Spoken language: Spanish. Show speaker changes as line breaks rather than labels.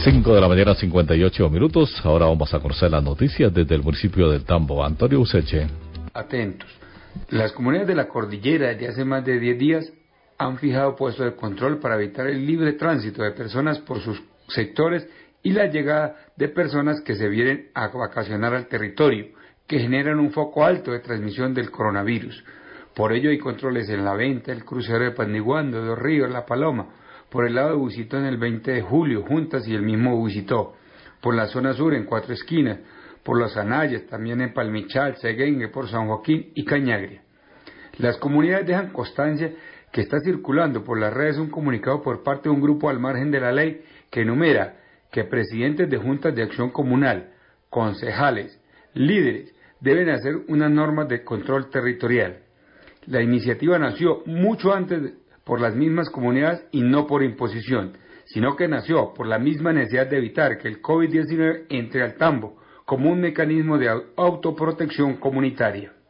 5 de la mañana, 58 minutos. Ahora vamos a conocer las noticias desde el municipio del Tambo. Antonio Useche.
Atentos. Las comunidades de la cordillera desde hace más de 10 días han fijado puestos de control para evitar el libre tránsito de personas por sus sectores y la llegada de personas que se vienen a vacacionar al territorio, que generan un foco alto de transmisión del coronavirus. Por ello hay controles en La Venta, el crucero de Paniguando, de Dos Ríos, La Paloma, por el lado de Busitó en el 20 de julio, Juntas y el mismo Busitó, por la zona sur en Cuatro Esquinas, por los Anayes, también en Palmichal, Seguengue, por San Joaquín y Cañagria. Las comunidades dejan constancia que está circulando por las redes un comunicado por parte de un grupo al margen de la ley que enumera que presidentes de juntas de acción comunal, concejales, líderes, deben hacer unas normas de control territorial. La iniciativa nació mucho antes por las mismas comunidades y no por imposición, sino que nació por la misma necesidad de evitar que el COVID-19 entre al tambo como un mecanismo de autoprotección comunitaria.